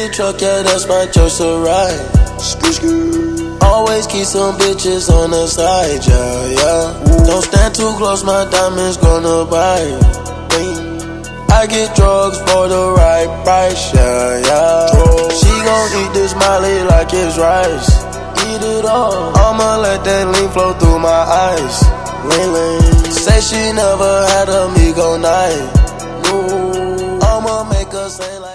Big truck, yeah, that's my choice to ride. Always keep some bitches on the side, yeah, yeah. Don't stand too close, my diamonds gonna bite. I get drugs for the right price, yeah, yeah. She gon' eat this Molly like it's rice. Eat it all. I'ma let that lean flow through my eyes. Lean. Say she never had a Migo night. I'ma make her say like